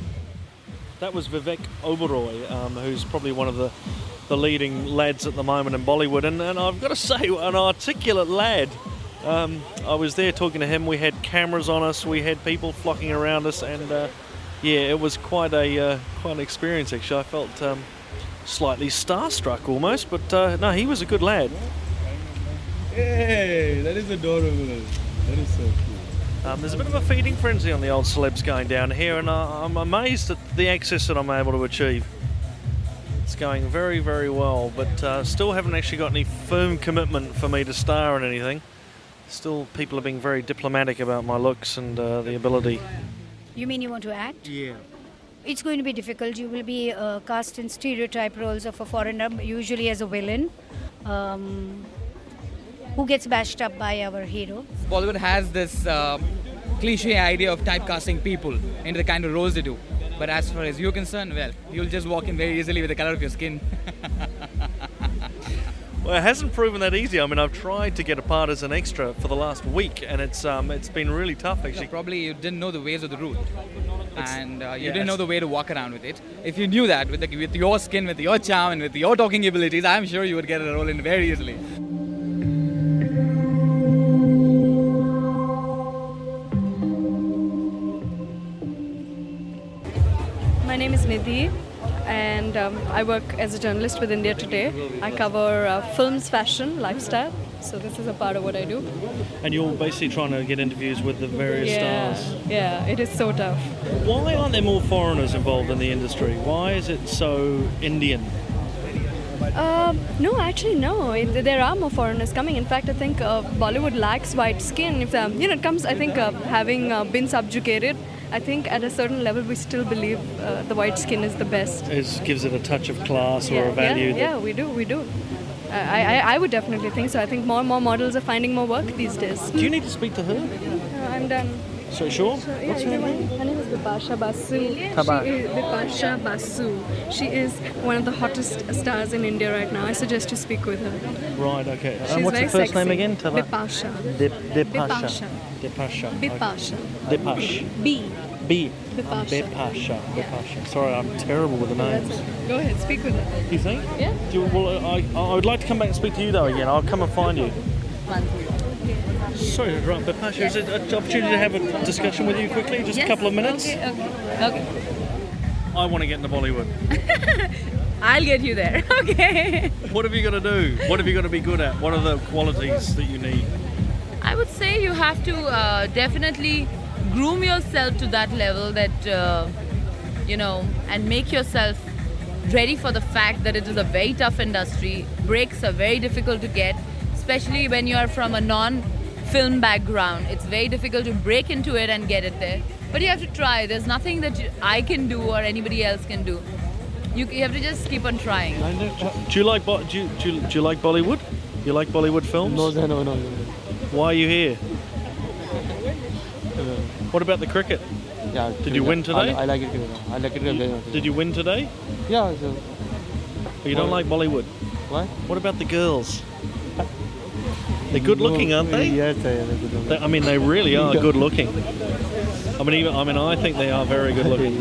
That was Vivek Oberoi, um, who's probably one of the, the leading lads at the moment in Bollywood. And, and I've got to say, an articulate lad. Um, I was there talking to him. We had cameras on us. We had people flocking around us. And, uh, yeah, it was quite a uh, quite an experience, actually. I felt um, slightly starstruck almost. But, uh, no, he was a good lad. Hey, that is adorable. That is so cool. Um, there's a bit of a feeding frenzy on the old celebs going down here, and uh, I'm amazed at the access that I'm able to achieve. It's going very, very well, but uh, still haven't actually got any firm commitment for me to star in anything. Still, people are being very diplomatic about my looks and uh, the ability. You mean you want to act? Yeah. It's going to be difficult. You will be uh, cast in stereotype roles of a foreigner, usually as a villain. Um, who gets bashed up by our hero. Bollywood has this uh, cliche idea of typecasting people into the kind of roles they do. But as far as you're concerned, well, you'll just walk in very easily with the color of your skin. Well, it hasn't proven that easy. I mean, I've tried to get a part as an extra for the last week, and it's um, it's been really tough, actually. Yeah, probably you didn't know the ways of the route, and uh, you yeah, didn't know the way to walk around with it. If you knew that, with, the, with your skin, with your charm, and with your talking abilities, I'm sure you would get a role in very easily. My name is Nidhi, and um, I work as a journalist with India Today. I cover uh, films, fashion, lifestyle, so this is a part of what I do. And you're basically trying to get interviews with the various yeah, stars. Yeah, it is so tough. Why aren't there more foreigners involved in the industry? Why is it so Indian? Uh, no, actually, no. It, there are more foreigners coming. In fact, I think uh, Bollywood lacks white skin. If um, you know, it comes. I think uh, having uh, been subjugated, I think at a certain level we still believe uh, the white skin is the best. It gives it a touch of class yeah, or a value. Yeah, that yeah, we do, we do. I, I, I would definitely think so. I think more and more models are finding more work these days. Do you need to speak to her? Uh, I'm done. So sure? So, yeah, What's her name? Her name is Bipasha Basu. Taba- She is Bipasha Basu. She is one of the hottest stars in India right now. I suggest you speak with her. Right, okay. She's and what's very her first sexy. name again? Taba- Bipasha. Dip, Dipasha. Bipasha. Dipasha. Bipasha. Okay. Dipash. B. B. Bipasha. Bipasha. Bipasha. Sorry, I'm terrible with the names. Go ahead, speak with her. You think? Yeah. Do you, well, I, I would like to come back and speak to you though again. I'll come and find you. Sorry to interrupt, but Pasha, is it an opportunity to have a discussion with you quickly? Just Yes. a couple of minutes? Okay, okay. Okay. I want to get into Bollywood. I'll get you there. Okay. What have you got to do? What have you got to be good at? What are the qualities that you need? I would say you have to uh, definitely groom yourself to that level that, uh, you know, and make yourself ready for the fact that it is a very tough industry. Breaks are very difficult to get, especially when you are from a non-film background. It's very difficult to break into it and get it there. But you have to try. There's nothing that you, I can do or anybody else can do. You, you have to just keep on trying. Do you like Bo- do you, do you, do you like Bollywood? You like Bollywood films? No, no, no, no. no. Why are you here? What about the cricket? Yeah. Did you win today? I, I like it. I like it. Did you win today? Yeah. So, But you don't like Bollywood? What? What about the girls? They're good looking, aren't they? Yes, they're good looking. They, I mean, they really are good looking. I mean, even I mean, I think they are very good looking.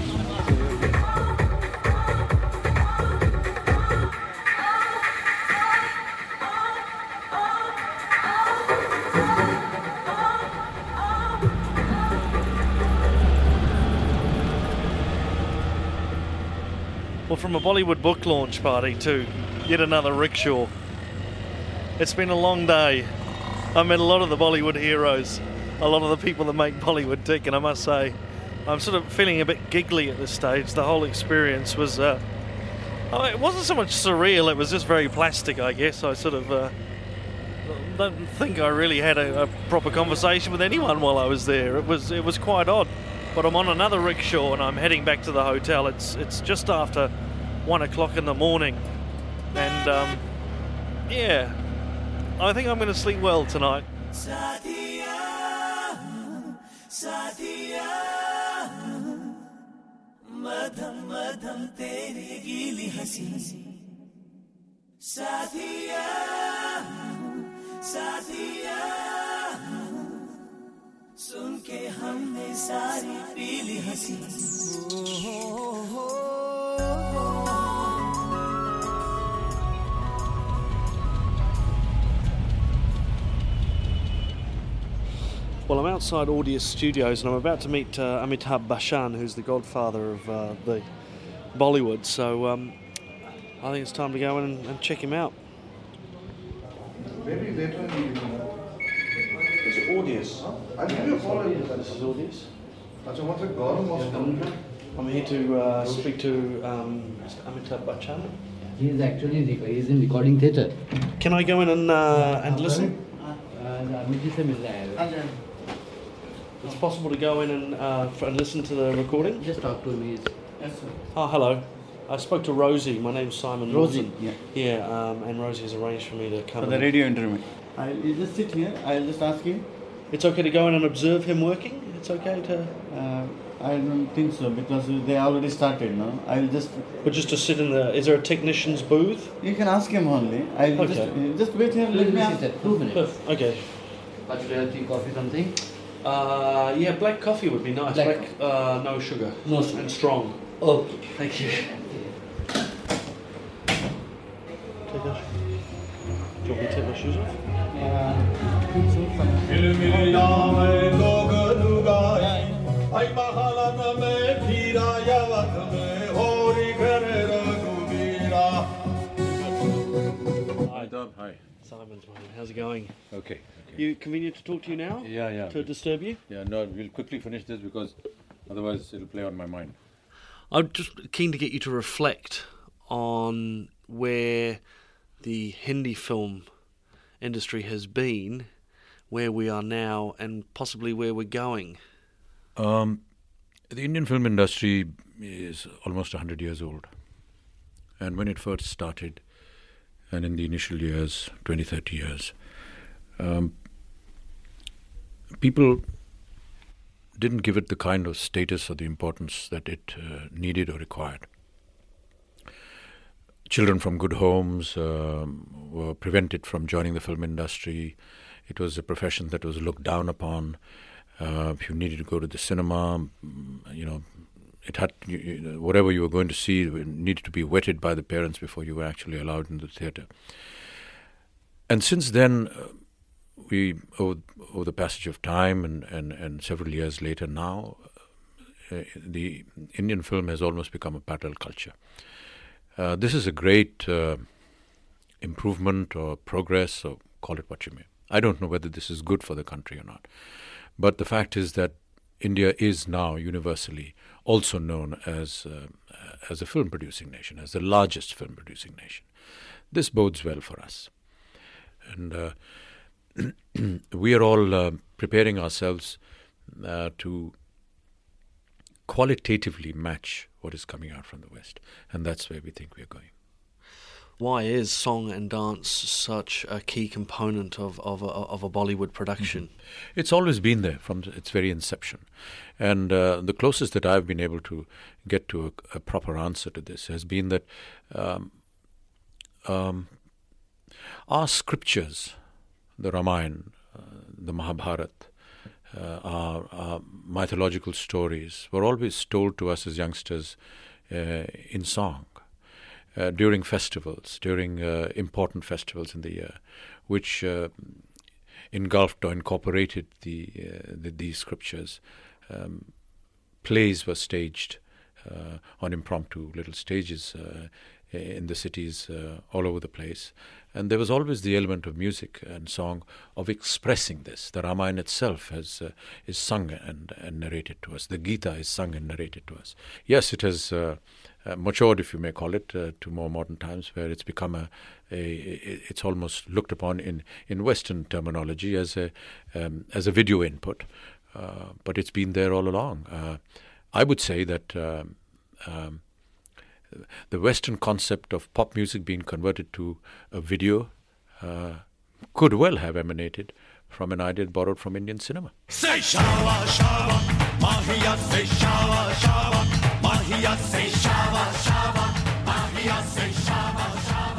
Well, from a Bollywood book launch party to yet another rickshaw. It's been a long day. I met a lot of the Bollywood heroes, a lot of the people that make Bollywood tick, and I must say, I'm sort of feeling a bit giggly at this stage. The whole experience was, uh, oh, it wasn't so much surreal, it was just very plastic, I guess. I sort of uh, don't think I really had a, a proper conversation with anyone while I was there. It was it was quite odd. But I'm on another rickshaw and I'm heading back to the hotel. It's it's just after one o'clock in the morning, and um, yeah, I think I'm going to sleep well tonight. सुन के हमने सारी पीली हंसी Well, I'm outside Audius Studios and I'm about to meet uh, Amitabh Bachchan, who's the godfather of uh, the Bollywood. So um, I think it's time to go in and, and check him out. Maybe later in the evening. Is it Audius? I'll give you a call. This is Audius. Achha, what's it called? I'm here to uh, speak to um, Mister Amitabh Bachchan. He is actually he is in recording theatre. Can I go in and uh, and listen? It's possible to go in and, uh, and listen to the recording? Just talk to me. Yes, sir. Oh, hello. I spoke to Rosie. My name's Simon Rosie, Lawson. yeah. Yeah, um, and Rosie has arranged for me to come. For the and- radio interview. I'll you just sit here. I'll just ask him. It's okay to go in and observe him working? It's okay to... Uh, I don't think so because they already started, no? I'll just... But just to sit in the... Is there a technician's booth? You can ask him only. I'll Okay. just, just wait here. Let me ask. Two minutes. Perf- Okay. But should I have tea, coffee, something? Uh, yeah, black coffee would be nice. Black Black, uh, no sugar. No sugar. And strong. Oh, Thank you. Take off. Do you want me to take my shoes off? Hi. Simon's mine. How's it going? Okay. okay. You convenient to talk to you now? Yeah, yeah. To disturb you? Yeah, no, we'll quickly finish this because otherwise it'll play on my mind. I'm just keen to get you to reflect on where the Hindi film industry has been, where we are now, and possibly where we're going? Um, the Indian film industry is almost one hundred years old. And when it first started, and in the initial years, twenty, thirty years, um, people didn't give it the kind of status or the importance that it uh, needed or required. Children from good homes um, were prevented from joining the film industry. It was a profession that was looked down upon. Uh, if you needed to go to the cinema, you know, it had you, you, whatever you were going to see needed to be vetted by the parents before you were actually allowed into the theatre. And since then, uh, we over, over the passage of time and, and, and several years later now, uh, the Indian film has almost become a parallel culture. Uh, this is a great uh, improvement or progress, or call it what you may. I don't know whether this is good for the country or not. But the fact is that India is now universally also known as uh, as a film-producing nation, as the largest film-producing nation. This bodes well for us. And uh, we are all uh, preparing ourselves uh, to qualitatively match what is coming out from the West. And that's where we think we're going. Why is song and dance such a key component of, of, a, of a Bollywood production? Mm-hmm. It's always been there from its very inception. And uh, the closest that I've been able to get to a, a proper answer to this has been that um, um, our scriptures, the Ramayana, uh, the Mahabharata, uh, our, our mythological stories were always told to us as youngsters uh, in song. Uh, during festivals, during uh, important festivals in the year, which uh, engulfed or incorporated the, uh, the these scriptures. Um, plays were staged uh, on impromptu little stages uh, in the cities uh, all over the place. And there was always the element of music and song of expressing this. The Ramayana itself has, uh, is sung and, and narrated to us. The Gita is sung and narrated to us. Yes, it has uh, uh, matured, if you may call it, uh, to more modern times, where it's become a, a it's almost looked upon in, in Western terminology as a um, as a video input. Uh, but it's been there all along. Uh, I would say that um, um, the Western concept of pop music being converted to a video uh, could well have emanated from an idea borrowed from Indian cinema. Say Shava Shava, Mahiya say Shava Shava, Mahiya say Shava Shava, Mahiya say Shava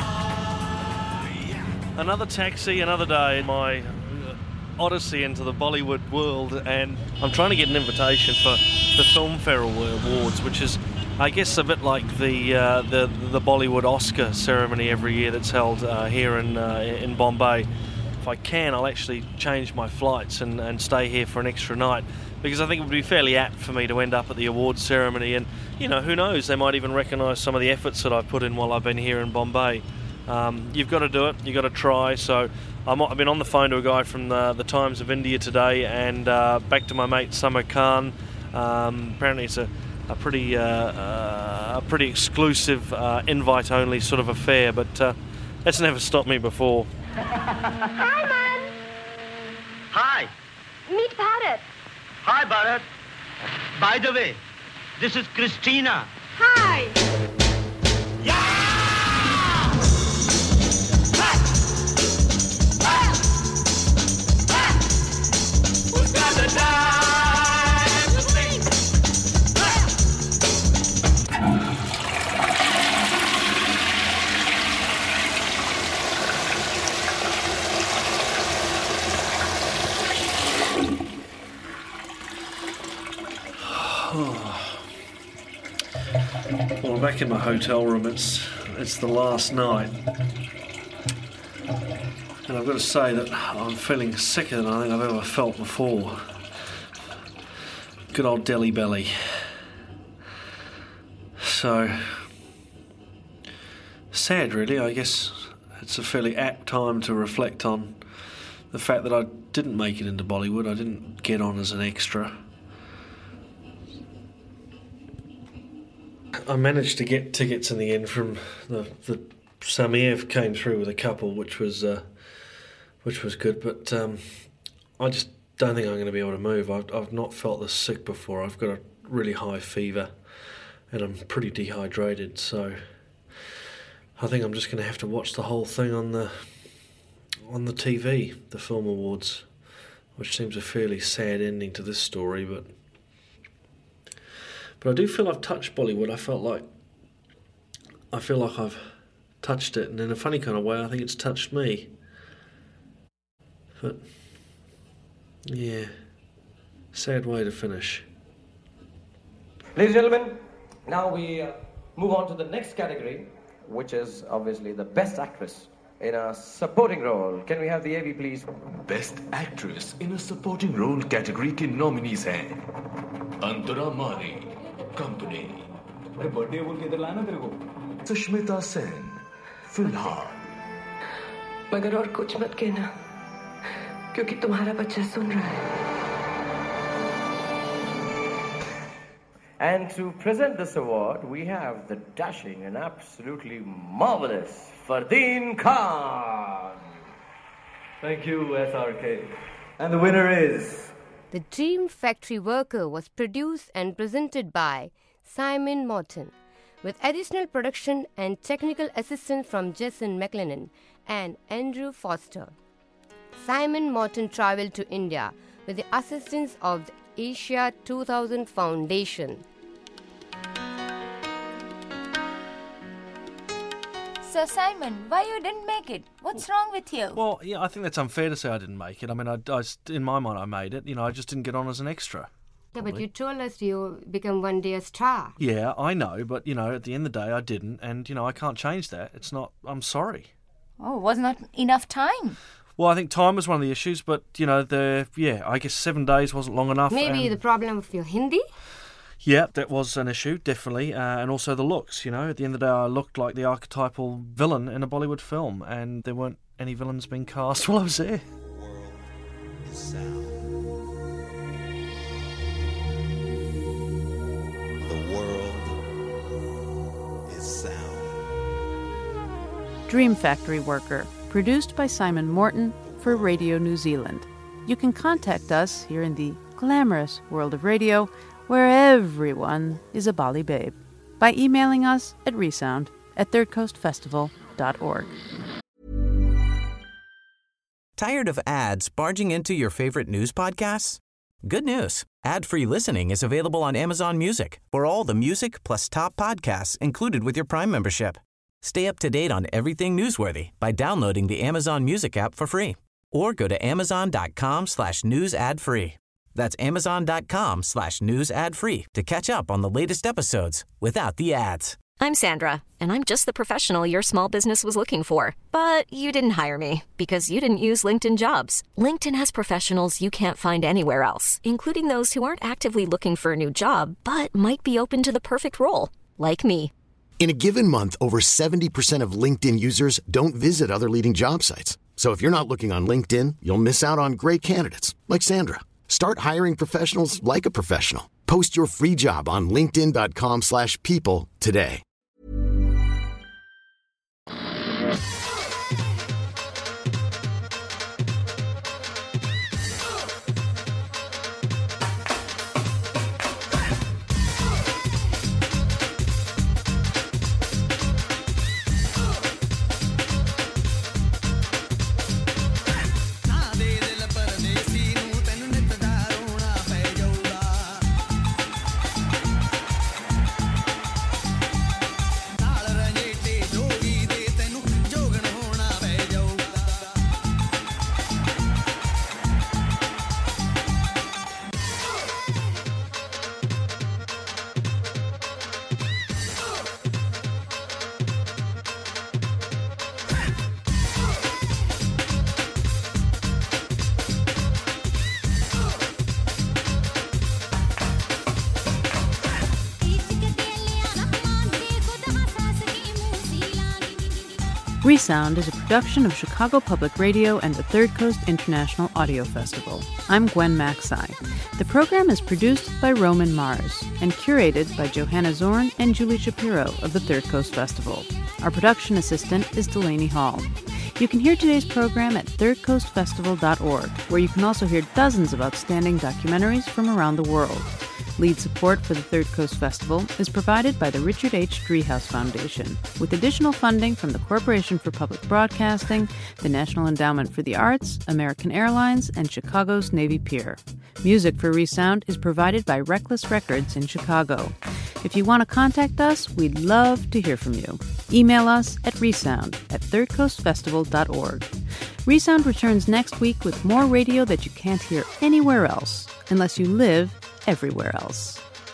Shava. Another taxi, another day, my odyssey into the Bollywood world, and I'm trying to get an invitation for the Filmfare Awards, which is, I guess, a bit like the uh, the the Bollywood Oscar ceremony every year that's held uh, here in uh, in Bombay. If I can, I'll actually change my flights and, and stay here for an extra night, because I think it would be fairly apt for me to end up at the awards ceremony, and, you know, who knows, they might even recognise some of the efforts that I've put in while I've been here in Bombay. Um, you've got to do it, you've got to try. So I'm, I've been on the phone to a guy from the, the Times of India today, and uh, back to my mate Samir Khan. Um, apparently it's a, a pretty uh, uh, a pretty exclusive uh, invite-only sort of affair, but uh, that's never stopped me before. Hi, man. Hi. Meet Bharat. Hi, Bharat. By the way, this is Christina. Hi. Who's got the time to sing? Well, I'm back in my hotel room. It's it's the last night, and I've got to say that I'm feeling sicker than I think I've ever felt before. Good old Delhi belly. So sad, really. I guess it's a fairly apt time to reflect on the fact that I didn't make it into Bollywood. I didn't get on as an extra. I managed to get tickets in the end from the, the Samiev came through with a couple, which was uh, which was good. But um, I just don't think I'm going to be able to move. I've I've not felt this sick before. I've got a really high fever, and I'm pretty dehydrated. So I think I'm just going to have to watch the whole thing on the on the T V, the film awards, which seems a fairly sad ending to this story. But but I do feel I've touched Bollywood. I felt like I feel like I've touched it, and in a funny kind of way, I think it's touched me. But yeah, sad way to finish. Ladies and gentlemen, now we uh, move on to the next category, which is obviously the Best Actress in a Supporting Role. Can we have the A V, please? Best Actress in a Supporting Role category के nominees हैं अंतरा माने, Company, अरे birthday बोल के इधर लाना तेरे को सुष्मिता सेन, फिलहाल मगर और कुछ मत कहना, क्योंकि तुम्हारा बच्चा सुन रहा है. And to present this award, we have the dashing and absolutely marvelous Fardeen Khan. Thank you, S R K. And the winner is... The Dream Factory Worker was produced and presented by Simon Morton, with additional production and technical assistance from Jason McLennan and Andrew Foster. Simon Morton traveled to India with the assistance of the Asia two thousand Foundation. So Simon, why you didn't make it? What's wrong with you? Well, yeah, I think that's unfair to say I didn't make it. I mean, I, I, in my mind, I made it. You know, I just didn't get on as an extra. Yeah, but you told us you become one day a star. Yeah, I know, but, you know, at the end of the day, I didn't, and, you know, I can't change that. It's not... I'm sorry. Oh, was not enough time. Well, I think time was one of the issues, but, you know, the yeah, I guess seven days wasn't long enough. Maybe and, the problem of your Hindi? Yeah, that was an issue, definitely, uh, and also the looks, you know. At the end of the day, I looked like the archetypal villain in a Bollywood film, and there weren't any villains being cast while I was there. Dream Factory Worker, produced by Simon Morton for Radio New Zealand. You can contact us here in the glamorous world of radio, where everyone is a Bali babe, by emailing us at resound at third coast festival dot org. Tired of ads barging into your favorite news podcasts? Good news. Ad-free listening is available on Amazon Music for all the music plus top podcasts included with your Prime membership. Stay up to date on everything newsworthy by downloading the Amazon Music app for free or go to amazon.com slash news ad free. That's amazon.com slash news ad free to catch up on the latest episodes without the ads. I'm Sandra, and I'm just the professional your small business was looking for. But you didn't hire me because you didn't use LinkedIn Jobs. LinkedIn has professionals you can't find anywhere else, including those who aren't actively looking for a new job, but might be open to the perfect role, like me. In a given month, over seventy percent of LinkedIn users don't visit other leading job sites. So if you're not looking on LinkedIn, you'll miss out on great candidates like Sandra. Start hiring professionals like a professional. Post your free job on linkedin.com slash people today. Resound is a production of Chicago Public Radio and the Third Coast International Audio Festival. I'm Gwen Macsai. The program is produced by Roman Mars and curated by Johanna Zorn and Julie Shapiro of the Third Coast Festival. Our production assistant is Delaney Hall. You can hear today's program at third coast festival dot org, where you can also hear dozens of outstanding documentaries from around the world. Lead support for the Third Coast Festival is provided by the Richard H. Driehaus Foundation, with additional funding from the Corporation for Public Broadcasting, the National Endowment for the Arts, American Airlines, and Chicago's Navy Pier. Music for Resound is provided by Reckless Records in Chicago. If you want to contact us, we'd love to hear from you. Email us at resound at third coast festival dot org. Resound returns next week with more radio that you can't hear anywhere else, unless you live everywhere else.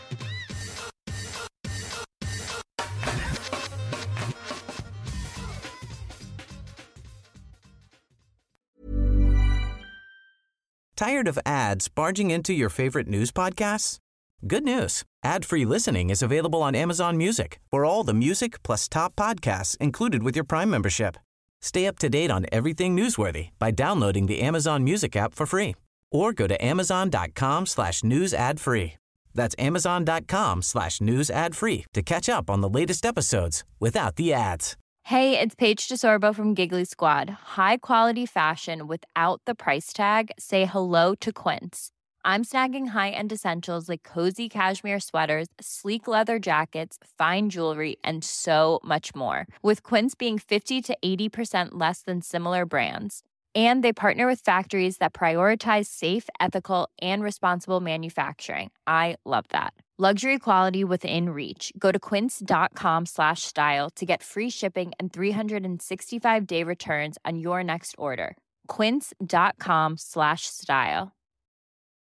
Tired of ads barging into your favorite news podcasts? Good news. Ad-free listening is available on Amazon Music for all the music plus top podcasts included with your Prime membership. Stay up to date on everything newsworthy by downloading the Amazon Music app for free or go to amazon.com slash news ad free. That's amazon.com slash news ad free to catch up on the latest episodes without the ads. Hey, it's Paige DeSorbo from Giggly Squad. High quality fashion without the price tag. Say hello to Quince. I'm snagging high-end essentials like cozy cashmere sweaters, sleek leather jackets, fine jewelry, and so much more. With Quince being fifty to eighty percent less than similar brands. And they partner with factories that prioritize safe, ethical, and responsible manufacturing. I love that. Luxury quality within reach. Go to quince.com slash style to get free shipping and three sixty-five day returns on your next order. Quince.com slash style.